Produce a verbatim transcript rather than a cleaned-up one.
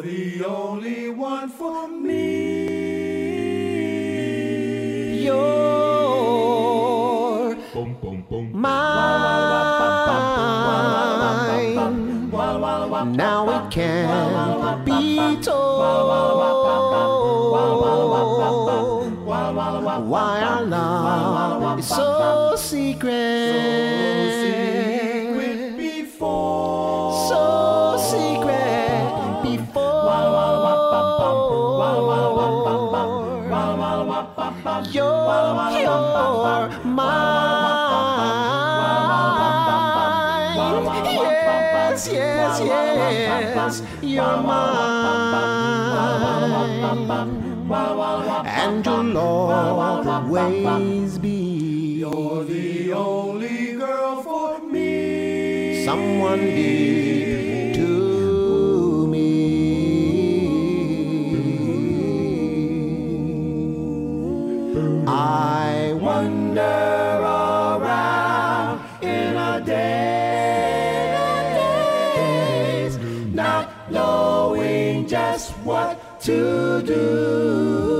the only one for me. You're mine. Now it can't be told why our love is so secret. So secret before you're, you're mine. Yes, yes, yes, you're mine. And you'll always be. You're the only girl for me. Someone deep to me. I wander around in a daze, not knowing just what to do.